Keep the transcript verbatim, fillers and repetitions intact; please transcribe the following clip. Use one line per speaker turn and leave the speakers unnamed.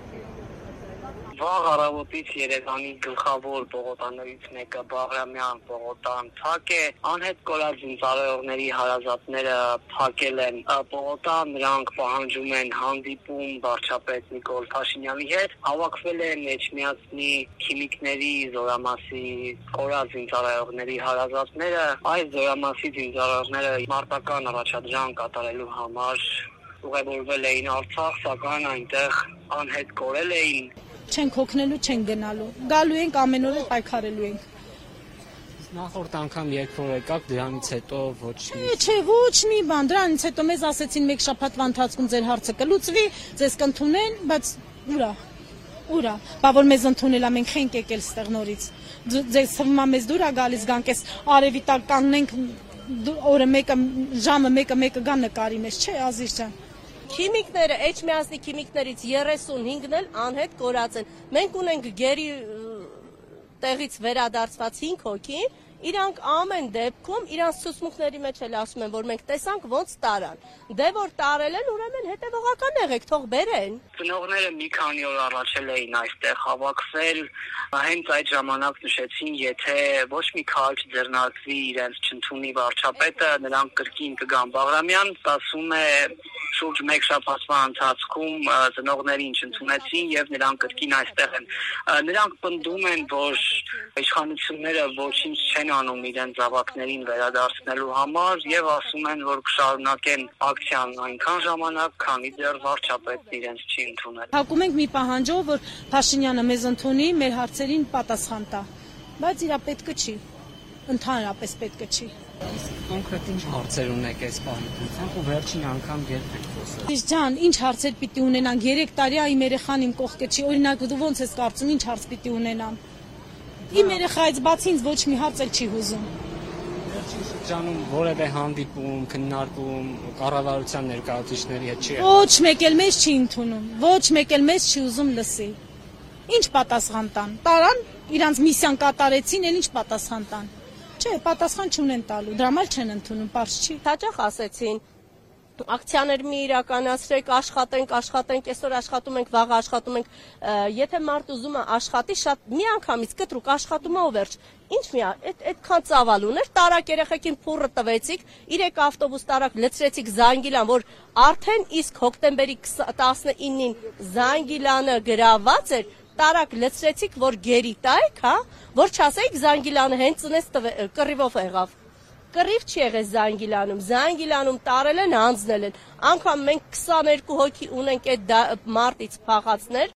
Վաղ առավոտից Երևանի գլխավոր պողոտաներից մեկը Բաղրամյան պողոտան փակ է, անհետ կորած զինծառայողների հարազատները փակել են պողոտան, նրանք պահանջում են հանդիպում վարչապետ Նիկոլ Փաշինյանի հետ, հավաքվել են Էջմիածնի քիմիկների զորամասի կորած զինծառայողների հարազատները, այս զորամասի զինծառայողները մարտական առաջադրանք կատարելու համար ուղևորվել էին Արցախ, սակայն այնտեղ անհետ կորել էին։
Չենք հոգնելու, չենք գնալու, գալու ենք ամեն օր պայքարելու ենք։
Նախորդ անգամ երբ որ եկաք, դրանից հետո ոչ մի
Չէ, ոչ մի բան, դրանից հետո մեզ ասեցին մեկ շաբաթվա ընթացքում ձեր հարցը կլուծվի, ձեզ կընդունեն, բայց ուրա, ուրա, բա որ մեզ ընդունել ա, մենք չենք եկել ստեղ նորից։ Ձեզ թվում ա մեզ դուր ա գալիս, գանք էս արևի տակ կանգնենք, օրը մեկը, ժամը մեկը մեկը գա նկարի մեզ, չէ, Ազիզ ջան։
Քիմիկները, Էջմիածնի քիմիկներից երեսունհինգն էլ անհետ կորած են։ Մենք ունենք գերի տեղից վերադարձված հինգ հոգի, իրանք ամեն դեպքում իրանց ցուցմունքների մեջ էլ ասում են, որ մենք տեսանք ոնց տարան։ Դե որ տարել են, ուրեմն հետևողական եղեք, թող բերեն։
Ծնողները մի քանի օր առաջ էին այստեղ հավաքվել, հենց այդ ժամանակ նշեցին, եթե ոչ մի քարը չձեռնարկվի իրենց չընդունի վարչապետը, նրանք կրկին կգան Բաղրամյան, ասում է շուրջ մեկ շաբաթվա ընթացքում ծնողներին չընդունեցին եւ նրանք կրկին այստեղ են։ Նրանք պնդում են, որ իշխանությունները ոչինչ չեն անում իրենց զավակներին վերադարձնելու համար եւ ասում են, որ կշարունակեն ակցիան այնքան ժամանակ, քանի դեռ վարչապետն իրենց չի ընդունել։
Հակում ենք մի պահանջով, որ Փաշինյանը մեզ ընդունի, մեր հարցերին պատասխան տա, բայց իրա պետքը չի, ընդհանրապես պետքը չի։
Կոնկրետ ինչ հարցեր ունեք այս պահին, ու վերջին անգամ երբ եք խոսել։
Իսկ ջան, ինչ հարցեր պիտի ունենանք, երեք տարի ա իմ երեխան իմ կողքը չի, օրինակ դու ոնց ես կարծում, ինչ հարց պիտի ունենամ։ Իմ երեխայից բացի ինձ ոչ մի հարց էլ չի հուզում։
Վերջին շրջանում որևէ հանդիպում, քննարկում կառավարության ներկայացուցիչների հետ չի եղել։
Ոչ մեկ էլ մեզ չի ընդունում, ոչ մեկ էլ մեզ չի ուզում լսի։ Ինչ պատասխան տան։ Տարան, իրանց միսիան կատարեցին, էլ ինչ պատասխան տան։ Չէ, պատասխան չունեն տալու, դրա մալ չեն ընդունում, պարզ չի։
Հաճախ ասեցին, ակցիաներ մի իրականացրեք, աշխատենք, աշխատենք, այսօր աշխատում ենք, վաղ աշխատում ենք, եթե մարդ ուզում է աշխատի, շատ մի անգամից կտրուկ աշխատում է ու վերջ։ Ինչ մի այդքան ծավալ ուներ, տարակ երեխեքին փուռը տվեցիք, երեք ավտոբուս տարակ լցրեցիք Զանգիլան, որ արդեն իսկ հոկտեմբերի տասնինին Զանգիլանը գրաված էր, տարակ լցրեցիք, որ գերի տայք, հա, որ չասեիք Զանգիլանը հենց ծնեց կռիվով եղավ։ Կռիվ չի եղել Զանգիլանում, Զանգիլանում տարել են, հանձնել են։ Անգամ մենք քսաներկու հոգի ունենք այդ մարտից փախածներ,